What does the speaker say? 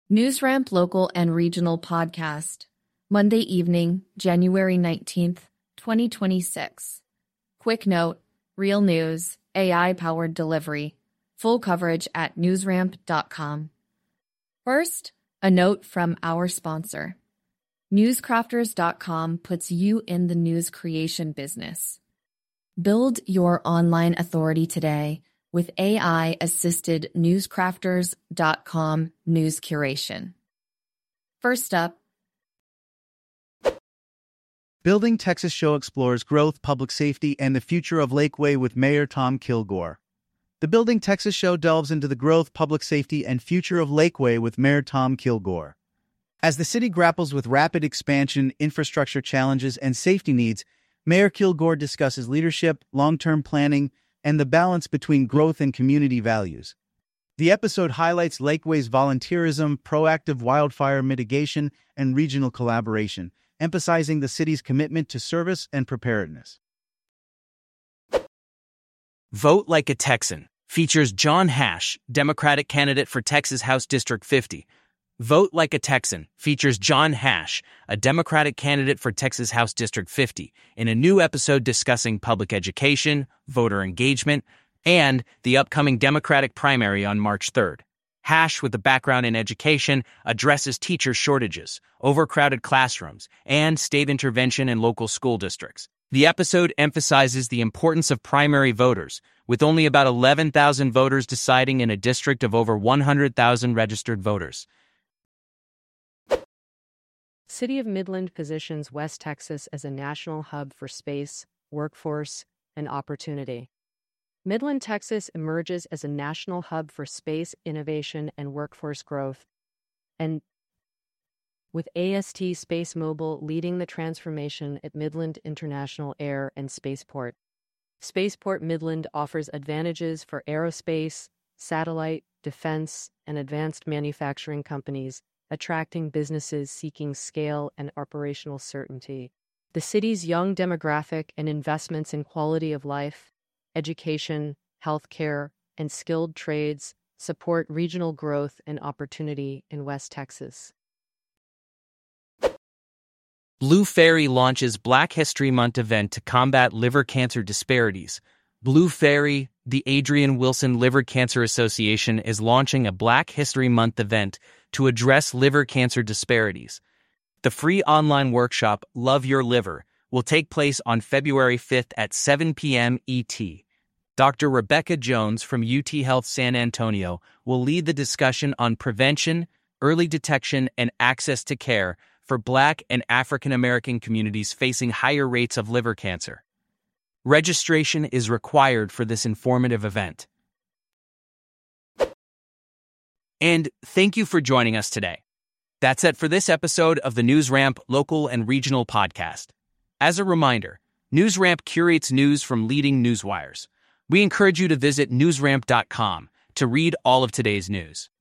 NewsRamp Local and Regional Podcast, Monday evening, January 19th, 2026. Quick note, real news, AI-powered delivery. Full coverage at newsramp.com. First, a note from our sponsor. Newscrafters.com puts you in the news creation business. Build your online authority today with AI-assisted newscrafters.com news curation. First up, Building Texas Show explores growth, public safety, and the future of Lakeway with Mayor Tom Kilgore. The Building Texas Show delves into the growth, public safety, and future of Lakeway with Mayor Tom Kilgore. As the city grapples with rapid expansion, infrastructure challenges, and safety needs, Mayor Kilgore discusses leadership, long-term planning, and the balance between growth and community values. The episode highlights Lakeway's volunteerism, proactive wildfire mitigation, and regional collaboration, emphasizing the city's commitment to service and preparedness. Vote Like a Texan features John Hash, Democratic candidate for Texas House District 50. Vote Like a Texan features John Hash, a Democratic candidate for Texas House District 50, in a new episode discussing public education, voter engagement, and the upcoming Democratic primary on March 3rd. Hash, with a background in education, addresses teacher shortages, overcrowded classrooms, and state intervention in local school districts. The episode emphasizes the importance of primary voters, with only about 11,000 voters deciding in a district of over 100,000 registered voters. City of Midland positions West Texas as a national hub for space, workforce, and opportunity. Midland, Texas emerges as a national hub for space innovation and workforce growth, and with AST Space Mobile leading the transformation at Midland International Air and Spaceport. Spaceport Midland offers advantages for aerospace, satellite, defense, and advanced manufacturing companies, attracting businesses seeking scale and operational certainty. The city's young demographic and investments in quality of life, education, healthcare, and skilled trades support regional growth and opportunity in West Texas. Blue Fairy launches Black History Month event to combat liver cancer disparities. Blue Fairy, the Adrian Wilson Liver Cancer Association, is launching a Black History Month event to address liver cancer disparities. The free online workshop, Love Your Liver, will take place on February 5th at 7 p.m. ET. Dr. Rebecca Jones from UT Health San Antonio will lead the discussion on prevention, early detection, and access to care for Black and African American communities facing higher rates of liver cancer. Registration is required for this informative event. And thank you for joining us today. That's it for this episode of the NewsRamp Local and Regional Podcast. As a reminder, NewsRamp curates news from leading newswires. We encourage you to visit newsramp.com to read all of today's news.